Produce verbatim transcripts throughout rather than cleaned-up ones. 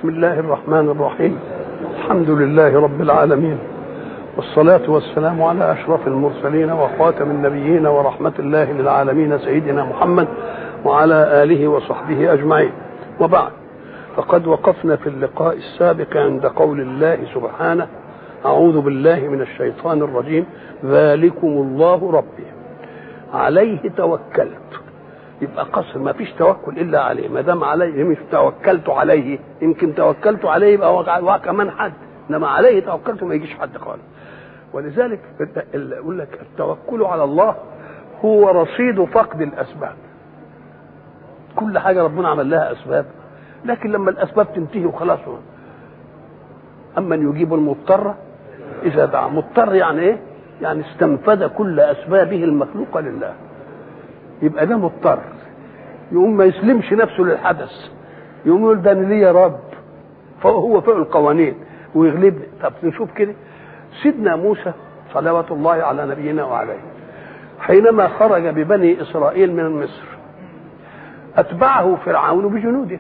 بسم الله الرحمن الرحيم. الحمد لله رب العالمين، والصلاة والسلام على أشرف المرسلين وخاتم النبيين ورحمة الله للعالمين سيدنا محمد وعلى آله وصحبه أجمعين. وبعد، فقد وقفنا في اللقاء السابق عند قول الله سبحانه: أعوذ بالله من الشيطان الرجيم، ذلكم الله ربي عليه توكلت. يبقى قصر، ما فيش توكل الا عليه. ما دام عليه مش توكلت عليه، يمكن توكلت عليه يبقى وقع كمان حد، انما عليه توكلت ما يجيش حد خالص. ولذلك يقول لك التوكل على الله هو رصيد فقد الاسباب. كل حاجه ربنا عمل لها اسباب، لكن لما الاسباب تنتهي وخلاص. اما ان يجيب المضطر اذا دعا. مضطر يعني ايه؟ يعني استنفذ كل اسبابه المخلوقه لله، يبقى ده مضطر. يقوم ما يسلمش نفسه للحدث، يقوم يقول ده انا ليا رب فهو فوق القوانين ويغلبني. طب نشوف كده سيدنا موسى صلوات الله على نبينا وعليه، حينما خرج ببني اسرائيل من مصر اتبعه فرعون بجنوده،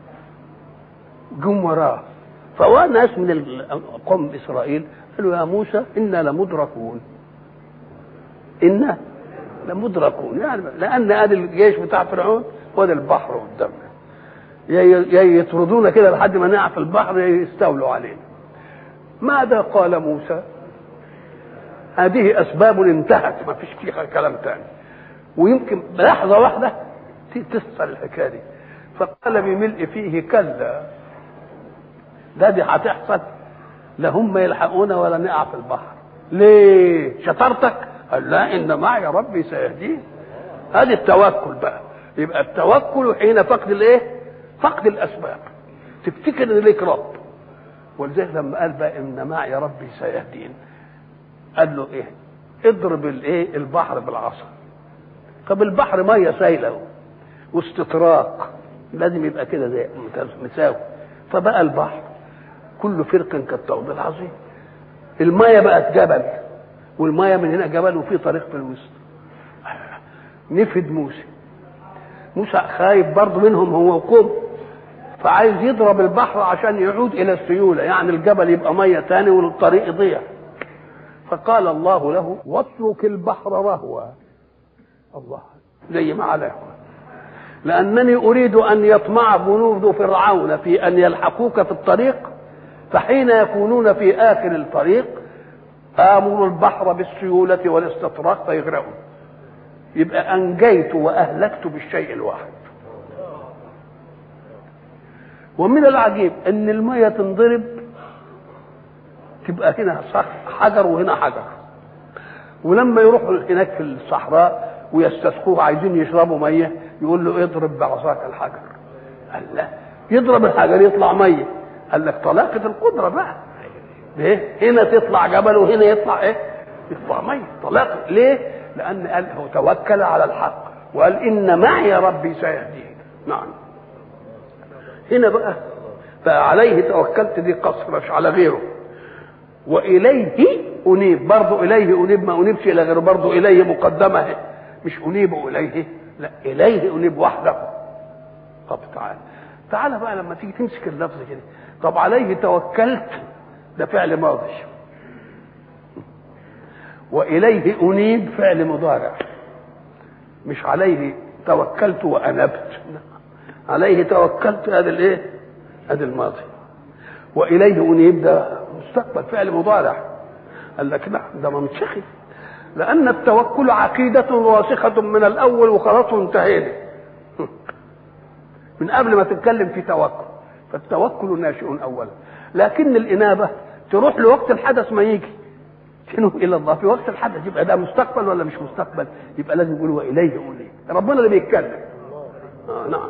جم وراه. فوى ناس من قوم اسرائيل قالوا: يا موسى انا لمدركون، انا لمدركون، يعني لان ادي الجيش بتاع فرعون وادي البحر قدامنا، يا يطردونا كده لحد ما نقع في البحر يستولوا علينا. ماذا قال موسى؟ هذه اسباب انتهت، ما فيش فيها كلام تاني، ويمكن لحظه واحده تصل الحكايه دي. فقال بملء فيه: كلا، ده دي هتحصل، لا هم يلحقونا ولا نقع في البحر. ليه؟ شطارتك؟ قال: لا، ان معي ربي سيهدين. هذه التوكل بقى. يبقى التوكل حين فقد الايه؟ فقد الاسباب، تفتكر ان ليك رب. ولذلك لما قال بقى ان معي ربي سيهدين، قال له ايه؟ اضرب الايه؟ البحر بالعصا. طب البحر ميه سايله واستطراق، لازم يبقى كده زي مساوي. فبقى البحر كل فرق كالطود العظيم. الميه بقت جبل، والميه من هنا جبل وفي طريق في الوسط. نفد موسى موسى خايف برضه منهم هو وقوم، فعايز يضرب البحر عشان يعود الى السيوله، يعني الجبل يبقى ميه تاني والطريق يضيع. فقال الله له: واترك البحر رهوا. الله، زي ما عليه، لانني اريد ان يطمع جنود فرعون في ان يلحقوك في الطريق، فحين يكونون في اخر الطريق امر البحر بالسيوله والاستطراق فيغرقون. يبقى انجيت واهلكت بالشيء الواحد. ومن العجيب ان الميه تنضرب تبقى هنا حجر وهنا حجر، ولما يروحوا هناك في الصحراء ويستسقوه عايزين يشربوا ميه يقول له: اضرب بعصاك الحجر. قال: لا، يضرب الحجر يطلع ميه. قال لك طلاقه القدره بقى. ليه؟ هنا تطلع جبل وهنا يطلع ايه؟ يطلع ميه. طلاقه. ليه؟ لان قال هو توكل على الحق وقال: ان معي ربي سيهدين. نعم. هنا بقى فعليه توكلت، دي قصر مش على غيره. واليه انيب، برضه اليه انيب، ما انيبش الى غيره، برضه اليه مقدمه، مش انيب اليه، لا، اليه انيب وحده. طب تعال تعال بقى لما تيجي تمسك اللفظ كده. طب عليه توكلت ده فعل ماضي، واليه انيب فعل مضارع، مش عليه توكلت وانبت. عليه توكلت هذا الايه؟ هذا الماضي. واليه انيب ده مستقبل فعل مضارع. قال لك لا، ده منطقي، لان التوكل عقيده راسخه من الاول وخلاص وانتهينا من قبل ما تتكلم في توكل. فالتوكل ناشئ اولا، لكن الانابه تروح لوقت الحدث ما يجي تنوب الى الله في وقت الحدث. يبقى ده مستقبل ولا مش مستقبل؟ يبقى لازم يقول واليه انيب، ربنا اللي بيتكلم. آه نعم.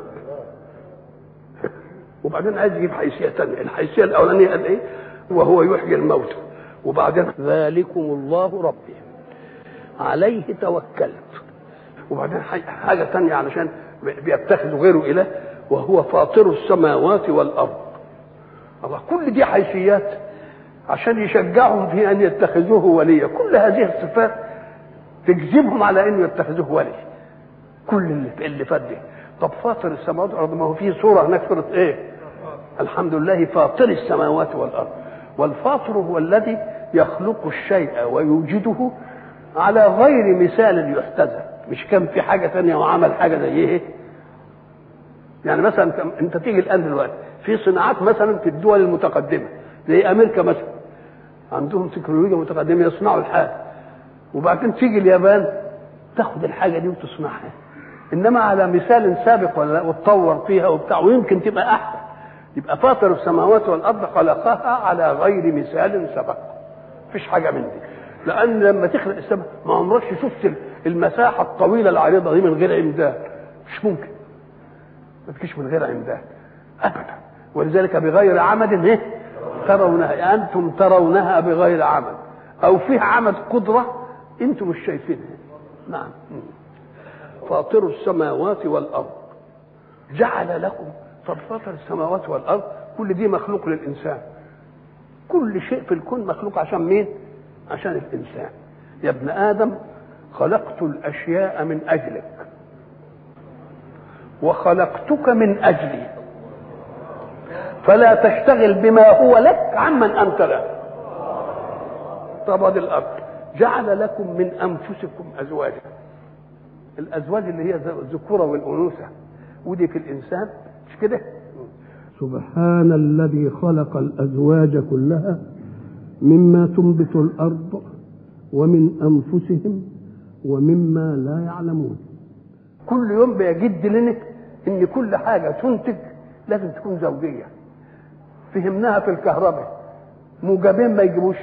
وبعدين عايز يجيب حيثيه ثانيه. الحيثيه الاولانيه قال ايه؟ وهو يحيي الموتى. وبعدين ذلكم الله ربي عليه توكلت. وبعدين حاجه ثانيه علشان بيتخذوا غيره اله، وهو فاطر السماوات والارض. الله، كل دي حيثيات عشان يشجعهم في ان يتخذوه وليا. كل هذه الصفات تجذبهم على ان يتخذوه ولي. كل اللي اللي فات ده. طب فاطر السماوات والارض، ما هو فيه صوره هناك، صوره ايه؟ الحمد لله فاطر السماوات والارض. والفاطر هو الذي يخلق الشيء ويوجده على غير مثال يحتذى. مش كان في حاجه ثانيه وعمل حاجه زي ايه؟ يعني مثلا انت تيجي الان دلوقتي في صناعات مثلا في الدول المتقدمه زي امريكا مثلا، عندهم تكنولوجيا متقدمه يصنعوا الحاجه، وبعدين تيجي اليابان تاخد الحاجه دي وتصنعها، انما على مثال سابق ولا وتطور فيها وبتاع ويمكن تبقى احسن. يبقى فاطر السماوات والارض خلقها على غير مثال سبق. مفيش حاجه من دي، لان لما تخلق السماء ما عمرك شفت المساحه الطويله العريضه دي من غير عمدان، مش ممكن ما تجيش من غير عمدان ابدا. ولذلك بغير عمد ايه ترونها، انتم ترونها بغير عمد، او فيها عمد قدره انتم مش شايفينها. نعم. فاطر السماوات والارض جعل لكم. طب فاطر السماوات والارض كل دي مخلوق للانسان، كل شيء في الكون مخلوق عشان مين؟ عشان الانسان. يا ابن ادم خلقت الاشياء من اجلك وخلقتك من اجلي، فلا تشتغل بما هو لك عمن انت له. طب هذه الارض جعل لكم من انفسكم ازواجا، الازواج اللي هي الذكوره والانوثه، ودي في الانسان مش كده؟ سبحان الذي خلق الازواج كلها مما تنبت الارض ومن انفسهم ومما لا يعلمون. كل يوم بيجد لنا ان كل حاجه تنتج لازم تكون زوجيه. فهمناها في الكهرباء، موجبين ما يجيبوش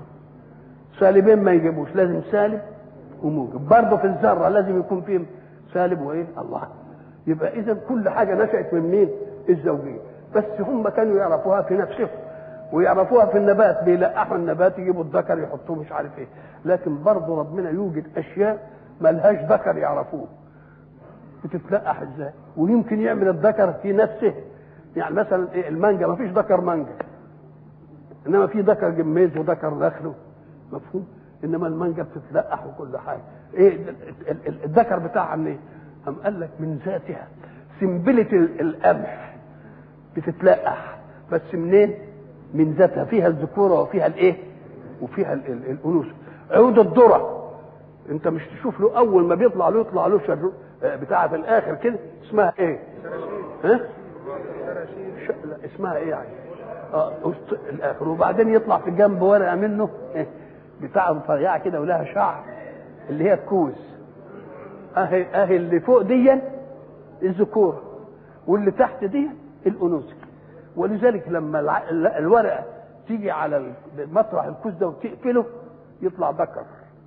سالبين ما يجيبوش، لازم سالب وموجب. برضه في الذره لازم يكون فيه سالب وايه الله. يبقى اذا كل حاجه نشأت من مين؟ الزوجيه. بس هم كانوا يعرفوها في نفسهم ويعرفوها في النبات، بيلقحوا النبات يجيبوا الذكر يحطوه مش عارف ايه. لكن برضه ربنا يوجد اشياء ما لهاش ذكر يعرفوه بتتلقح ازاي، ويمكن يعمل الذكر في نفسه. يعني مثلا ايه المانجا ما فيش ذكر مانجا، انما في ذكر جميز وذكر نخله، مفهوم؟ انما المانجا بتتلقح وكل حاجه. ايه الذكر بتاعها منين؟ قام قال لك من ذاتها. سنبله القمح بتتلقح بس منين؟ من ذاتها، فيها الذكوره وفيها الايه وفيها الانوثه. عود الذره انت مش تشوف له اول ما بيطلع له يطلع له شر بتاعه في الاخر كده اسمها ايه؟ ها؟ ش... لا اسمها ايه يعني؟ اه الاخر، وبعدين يطلع في جنب ورقه منه إيه؟ بتاع رفيعه كده ولها شعر اللي هي الكوز. اهي اهي اللي فوق دي الذكوره واللي تحت دي الانوثه. ولذلك لما الورقه تيجي على مطرح الكوز ده وتقفله يطلع ذكر.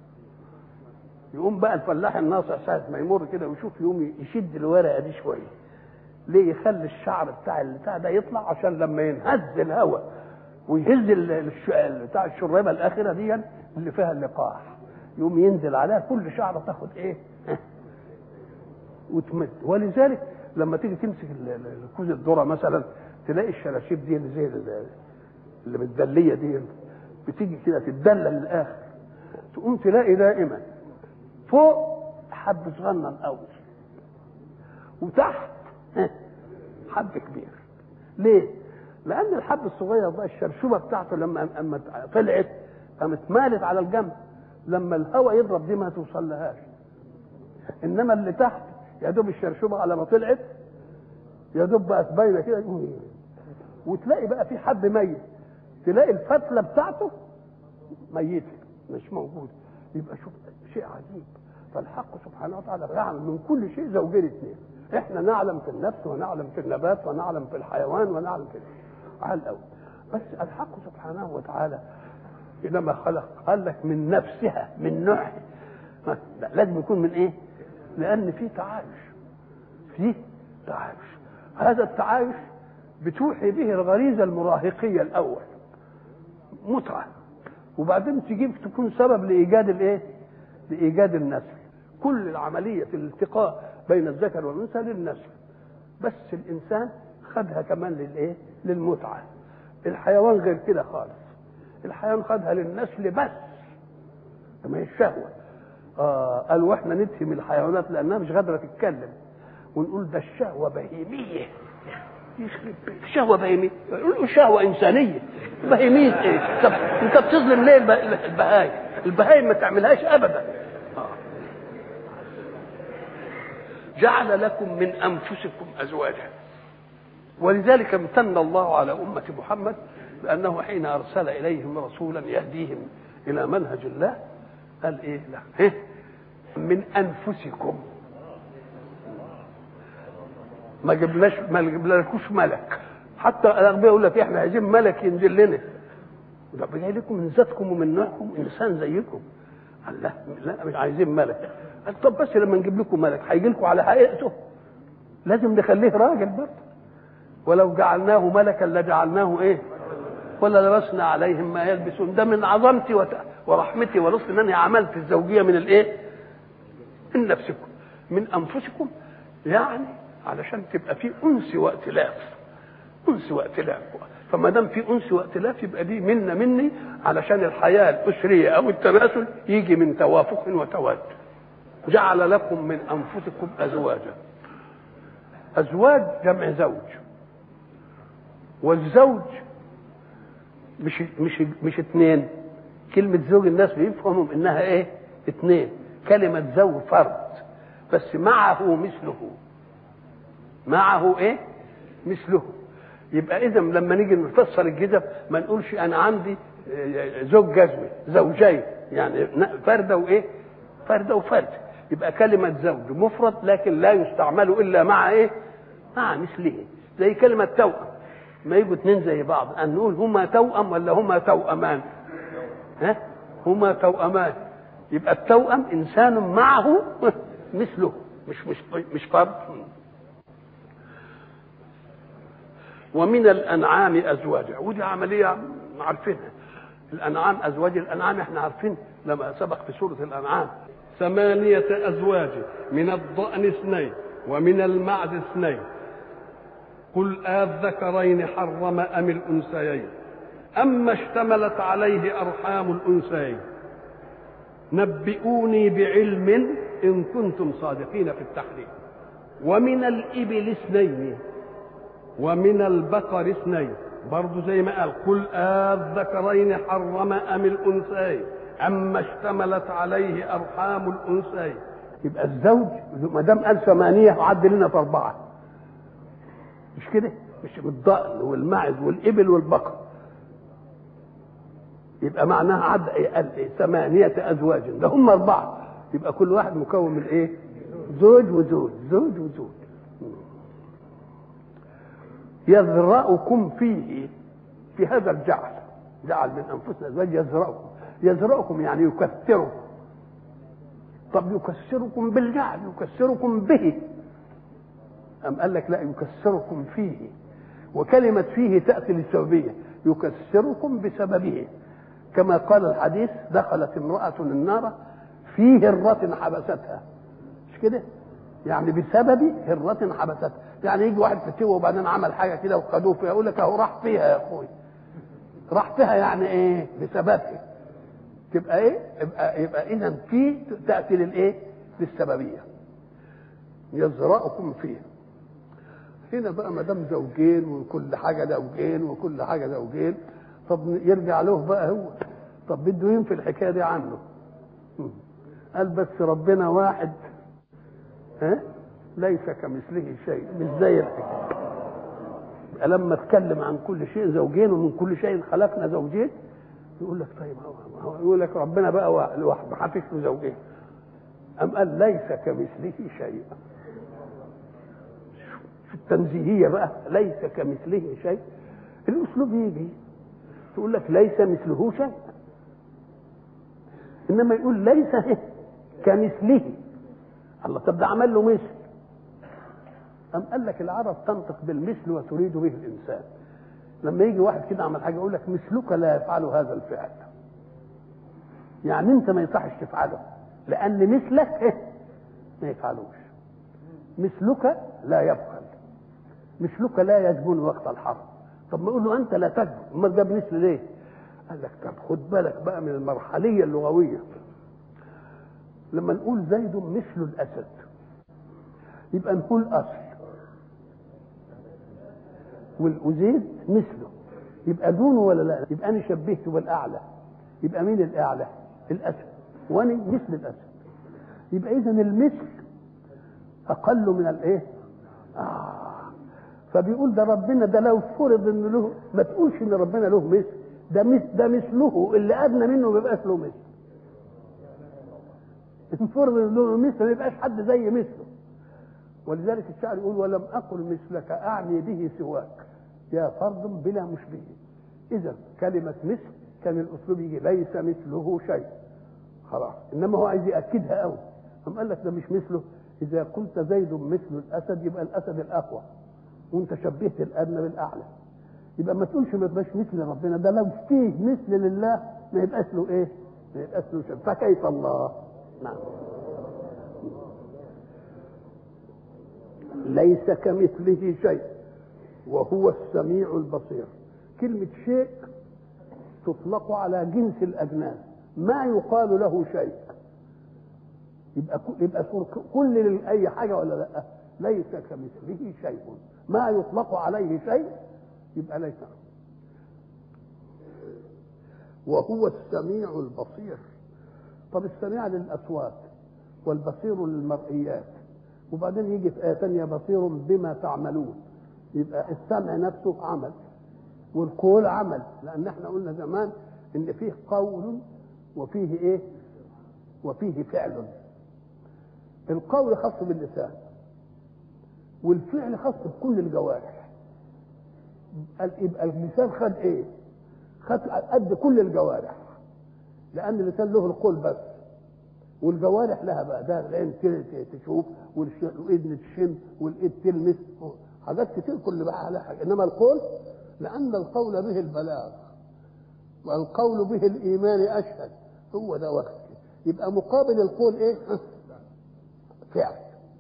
يقوم بقى الفلاح الناصع ساعه ما يمر كده ويشوف يقوم يشد الورقه دي شويه. ليه؟ يخلي الشعر بتاع البتاع ده يطلع عشان لما ينهز الهواء ويهز بتاع الشريبه الاخره دي اللي فيها اللقاح يقوم ينزل عليها كل شعره تاخد ايه وتمد. ولذلك لما تيجي تمسك الكوز الذره مثلا تلاقي الشراشيب دي اللي زي اللي متدليه دي بتيجي كده تتدلل للاخر، تقوم تلاقي دائما فوق حب صغنن قوي وتحت حب كبير. ليه؟ لان الحب الصغير ده الشرشوبه بتاعته لما اما طلعت قامت مالت على الجنب، لما الهواء يضرب دي ما توصل لهاش. انما اللي تحت يا دوب الشرشوبه على ما طلعت يا دوب بقت باينه كده، وتلاقي بقى في حب ميت، تلاقي الفتله بتاعته ميته مش موجوده. يبقى شوف شيء عجيب. فالحق سبحانه وتعالى يعلم من كل شيء زوجين اثنين. احنا نعلم في النفس ونعلم في النبات ونعلم في الحيوان ونعلم في على الاول. بس الحق سبحانه وتعالى لما خلق قال لك من نفسها من نوعها. لازم يكون من ايه؟ لان في تعايش، في تعايش. هذا التعايش بتوحي به الغريزه المراهقيه الاول متعه، وبعدين تجيب تكون سبب لايجاد الايه؟ لايجاد النسل. كل العمليه الالتقاء بين الذكر والانثى للنسل، بس الانسان خدها كمان للايه؟ للمتعه. الحيوان غير كده خالص، الحيوان خدها للنسل بس ما هي الشهوه. آه قالوا احنا نتهم الحيوانات لانها مش قادره تتكلم ونقول ده الشهوه بهيميه يخرب بيت شهوه بهيميه، يقولوا شهوه انسانيه بهيميه ايه؟ طب انت بتظلم ليه البهايم؟ البهايم ما تعملهاش ابدا. جعل لكم من انفسكم ازواجا، ولذلك امتن الله على امه محمد بانه حين ارسل اليهم رسولا يهديهم الى منهج الله قال ايه؟ لا إيه؟ من انفسكم، ما جبناش ما جبنالكوش ملك. حتى الاغبياء يقول لك احنا عايزين ملك ينزل لنا، طب جاي لكم من ذاتكم ومن نوعكم انسان زيكم. قال لا لا مش عايزين ملك. قال طب بس لما نجيب لكم ملك هيجي لكم على حقيقته، لازم نخليه راجل برضه. ولو جعلناه ملكا لجعلناه ايه؟ ولا لبسنا عليهم ما يلبسون. ده من عظمتي ورحمتي ولطفي انني عملت الزوجيه من الايه؟ من نفسكم، من انفسكم، يعني علشان تبقى في انس وائتلاف، انس وائتلاف. فما دام في انس وائتلاف يبقى دي منا مني، علشان الحياه الاسريه او التناسل يجي من توافق وتواد. جعل لكم من انفسكم ازواجا. ازواج جمع زوج، والزوج مش مش مش اثنين. كلمه زوج الناس بيفهموا انها ايه؟ اثنين. كلمه زوج فرد، بس معه مثله، معه ايه؟ مثله. يبقى اذا لما نيجي نفسر الجزم ما نقولش انا عندي زوج جزمه، زوجين، يعني فرده وايه؟ فرده وفرد. يبقى كلمه زوج مفرد لكن لا يستعمل الا مع ايه؟ مع مثله. زي كلمه توأم، ما يجوا اثنين زي بعض ان نقول هما توأم ولا هما توأمان؟ ها؟ هما توأمان. يبقى التوأم انسان معه مثله، مش مش مش فرد. ومن الانعام ازواجا، ودي عمليه عارفينها. الانعام ازواج، الانعام احنا عارفين لما سبق في سوره الانعام ثمانيه ازواج من الضأن اثنين ومن المعز اثنين قل آذكرين حرم ام الانثيين اما اشتملت عليه ارحام الانثيين نبئوني بعلم ان كنتم صادقين في التحريم. ومن الابل اثنين ومن البقر اثنين، برضو زي ما قال قل آذكرين حرم ام الانثيين اما اشتملت عليه ارحام الانثيين. يبقى الزوج ما دام قال ثمانيه وعد لنا في اربعه، مش كده؟ مش بالضأن والمعز والابل والبقر، يبقى معناها عد قال ايه؟ ثمانيه ازواج، ده هم اربعه، يبقى كل واحد مكون من ايه؟ زوج وزوج، زوج وزوج. يذرأكم فيه، في هذا الجعل، جعل من انفسنا ازواج. يذرأكم، يذرأكم يعني يكثركم. طب يكثركم بالجعل، يكثركم به. أم قال لك لا، يكثركم فيه. وكلمة فيه تأتي للسببية، يكثركم بسببه. كما قال الحديث دخلت امرأة النار في هرة حبستها، مش كده؟ يعني بسبب هرة حبستها. يعني يجي واحد فتوه وبعدين عمل حاجة كده وخدوه فيها، يقول لك اهو راح فيها يا اخوي. راح فيها يعني ايه؟ بسببها. تبقى ايه؟ يبقى يبقى اذا في تأتي للايه؟ للسببية. يزرعكم فيه. هنا بقى ما دام زوجين وكل حاجة زوجين وكل حاجة زوجين، طب يرجع له بقى هو، طب بده ينفي الحكاية دي عنه. قال بس ربنا واحد، ها؟ ليس كمثله شيء، مش زي الحكاية. لما اتكلم عن كل شيء زوجين ومن كل شيء خلقنا زوجين، يقول لك طيب هو يقول لك ربنا بقى لوحده ما فيش له زوجين. أم قال ليس كمثله شيء. في التنزيهية بقى ليس كمثله شيء، الأسلوب يجي تقول لك ليس مثله شيء، إنما يقول ليس كمثله. الله، طب ده عمل له مثل. أم قال لك العرب تنطق بالمثل وتريد به الإنسان. لما يجي واحد كده عمل حاجة يقول لك مثلك لا يفعل هذا الفعل، يعني أنت ما يصحش تفعله لأن مثلك ما يفعلوش. مثلك لا يبخل، مثلك لا يجبن وقت الحرب. طب ما يقول له أنت لا تجبن، أمال ده مثل ليه؟ قال لك طب خد بالك بقى من المرحلية اللغوية. لما نقول زيد مثل الأسد يبقى نقول أصل، وزيد مثله، يبقى دونه ولا لا؟ يبقى انا شبهته بالاعلى، يبقى مين الاعلى؟ الاسد، وانا مثل الاسد. يبقى اذا المثل اقل من الايه؟ آه. فبيقول ده ربنا ده لو فرض ان له، ما تقولش ان ربنا له مثل، ده مثل ده مثله اللي ادنى منه ما يبقاش له مثل. ان فرض ان له مثل ما يبقاش حد زي مثله. ولذلك الشاعر يقول ولم اقل مثلك اعني به سواك يا فرد بلا مشبه. اذا كلمه مثل كان الاسلوب يجي ليس مثله شيء خلاص، انما هو عايز ياكدها قوي. قام قال لك ده مش مثله، اذا قلت زيد مثل الاسد يبقى الاسد الاقوى، وانت شبهت الادنى بالاعلى. يبقى ما تقولش ما يبقاش مثل ربنا، ده لو فيه مثل لله ما يبقاش له ايه؟ ما يبقاش له شيء. فكيف الله؟ نعم. ليس كمثله شيء وهو السميع البصير. كلمة شيء تطلق على جنس الأجناس، ما يقال له شيء. يبقى يبقى كل أي حاجة ولا لا؟ ليس كمثله شيء، ما يطلق عليه شيء يبقى ليس. وهو السميع البصير. طب السميع للأصوات والبصير للمرئيات، وبعدين يجي في آية ثانية بصير بما تعملون. يبقى السمع نفسه عمل والقول عمل، لأن احنا قلنا زمان إن فيه قول وفيه إيه؟ وفيه فعل. القول خاص باللسان والفعل خاص بكل الجوارح. يبقى اللسان خد إيه؟ خد قد كل الجوارح، لأن اللسان له القول بس، والجوارح لها بقى، ده العين تشوف والاذن تشم والايد تلمس حاجات كتير كل بقى على حاجه. انما القول لان القول به البلاغ والقول به الايمان اشهد، هو ده وقت. يبقى مقابل القول ايه؟ فعل.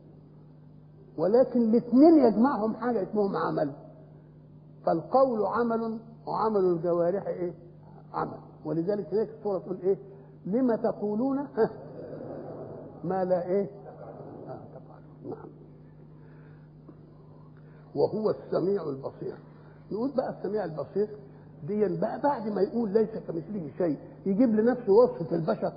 ولكن الاثنين يجمعهم حاجه اسمهم عمل. فالقول عمل وعمل الجوارح ايه؟ عمل. ولذلك هناك السوره تقول ايه؟ لما تقولون ما لا ايه؟ آه تفعلون. نعم. وهو السميع البصير. نقول بقى السميع البصير دي بقى بعد ما يقول ليس كمثله شيء يجيب لنفسه وصف في البشر.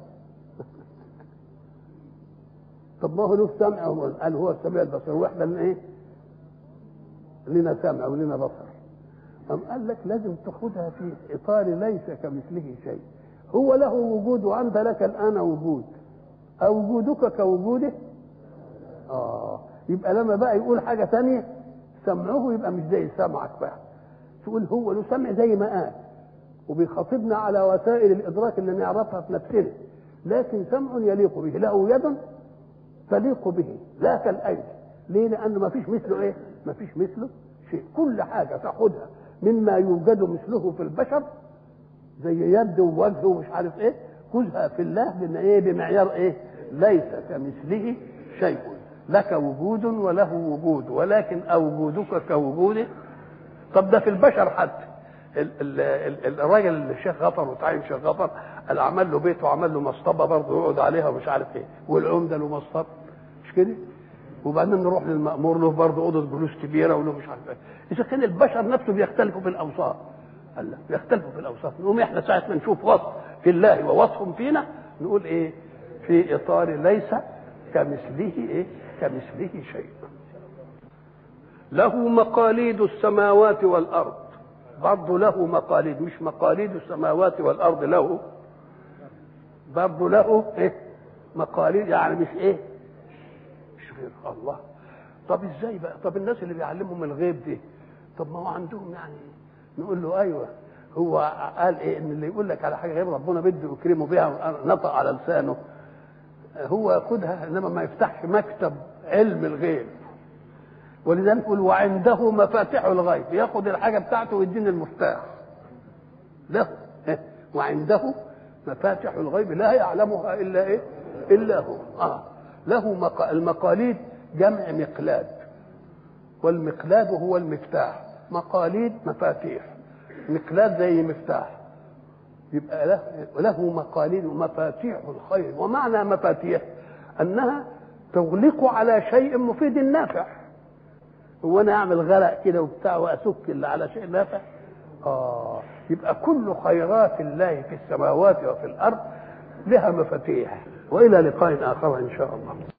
طب ما هو له سمع، قال هو السميع البصير واحنا لنا ايه؟ لنا سمع ولنا بصر. أم قال لك لازم تاخدها في اطار ليس كمثله شيء. هو له وجود وانت لك الان وجود، أوجودك كوجوده. آه يبقى لما بقى يقول حاجة تانية سمعه يبقى مش زي سمعك بقى، تقول هو له سمع زي ما قال وبيخاطبنا على وسائل الإدراك اللي نعرفها في نفسنا، لكن سمع يليق به، له يد تليق به لا كالأيدي. ليه؟ لأنه ما فيش مثله إيه؟ ما فيش مثله شيء. كل حاجة تأخذها مما يوجد مثله في البشر زي يد ووجه ومش عارف إيه، خذها في الله بما إيه؟ بمعيار إيه؟ ليس كمثله شيء، لك وجود وله وجود ولكن أوجودك كوجوده. طب ده في البشر حتى الراجل الشيخ غفر وتعين شيخ غفر قال عمل له بيت وعمل له مصطبه برضه يقعد عليها ومش عارف ايه، والعمده له مصطبه مش كده، وبعدين نروح للمأمور له برضه اوضه جلوس كبيره وله مش عارف ايه. اذا كان البشر نفسه بيختلفوا في الاوصاف، قال لا بيختلفوا في الاوصاف، نقوم احنا ساعه ما نشوف وصف في الله ووصف فينا نقول ايه؟ في اطار ليس كمثله ايه؟ كمثله شيء. له مقاليد السماوات والارض، برضه له مقاليد، مش مقاليد السماوات والارض له، برضه له ايه؟ مقاليد، يعني مش ايه؟ مش غير الله. طب ازاي بقى؟ طب الناس اللي بيعلمهم الغيب دي، طب ما هو عندهم يعني، نقول له ايوه، هو قال ايه؟ ان اللي يقول لك على حاجه غير ربنا بده يكرمه بها نطق على لسانه، هو ياخدها، انما ما يفتحش مكتب علم الغيب. ولذلك يقول وعنده مفاتيح الغيب، ياخد الحاجه بتاعته ويديني المفتاح له. وعنده مفاتيح الغيب لا يعلمها الا ايه؟ الا هو. اه له مق... المقاليد جمع مقلاد، والمقلاد هو المفتاح، مقاليد مفاتيح، مقلاد زي مفتاح، يبقى له له مقاليد ومفاتيح الخير. ومعنى مفاتيح انها تغلق على شيء مفيد نافع، هو انا اعمل غرق كده وبتاع واسك اللي على شيء نافع؟ اه يبقى كل خيرات الله في السماوات وفي الارض لها مفاتيح. والى لقاء اخر ان شاء الله.